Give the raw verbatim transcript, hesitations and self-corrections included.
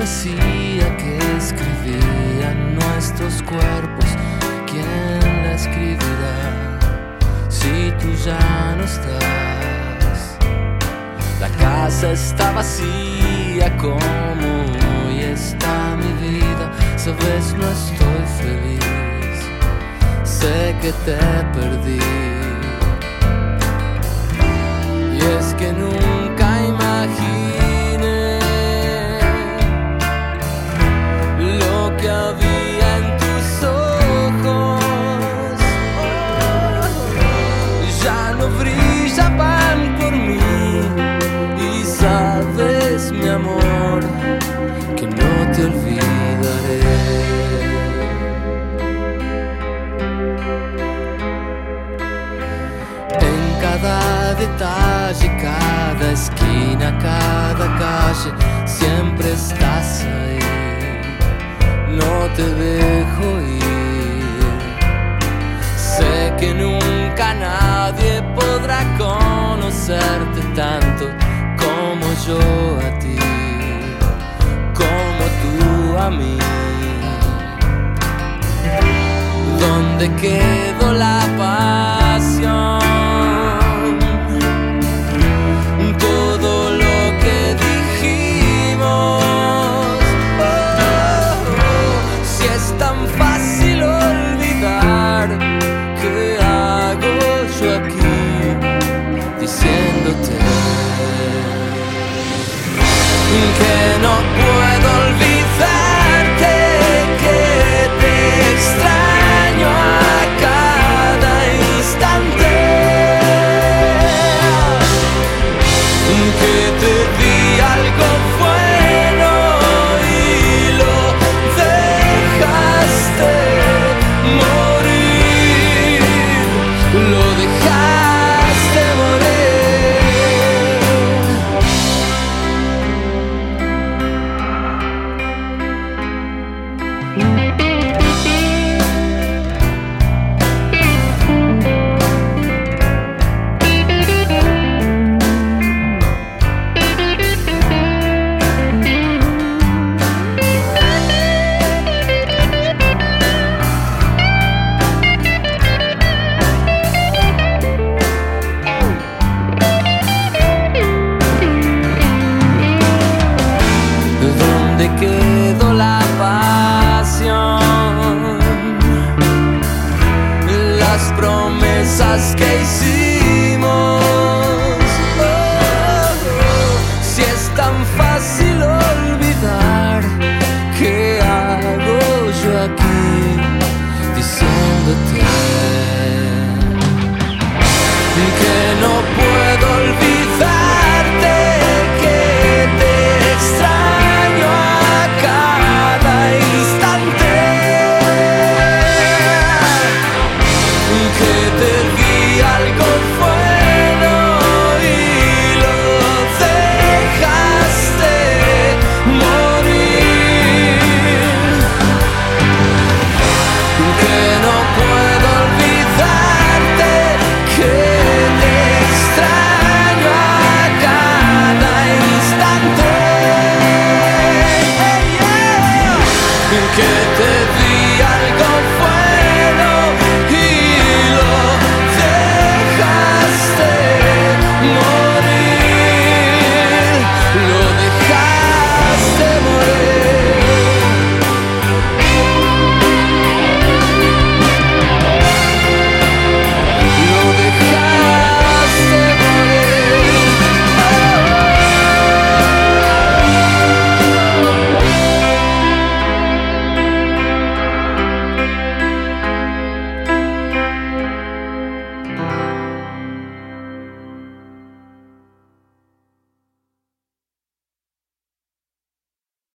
poesía que escribían nuestros cuerpos, ¿quién la escribirá si tú ya no estás? La casa está vacía como hoy está mi vida. Sabes, no estoy feliz, sé que te perdí. Y es que nunca imaginé lo que había en tus ojos. Oh, ya no brillaban por mí. Y sabes, mi amor, que no te olvidaré. En cada detalle, cada esquina, cada calle, siempre estás ahí. No te dejo ir. Sé que nunca nadie podrá conocerte tanto como yo a ti, como tú a mí. ¿Dónde quedó la pasión? Todo lo que dijimos. Oh, si es tan fácil olvidar, ¿qué hago yo aquí diciéndote que no puedo olvidarte, que te extraño a cada instante, que te di algo bueno y lo dejaste morir, lo dejaste morir. ¿Dónde quedó la pasión? Las promesas que hicimos.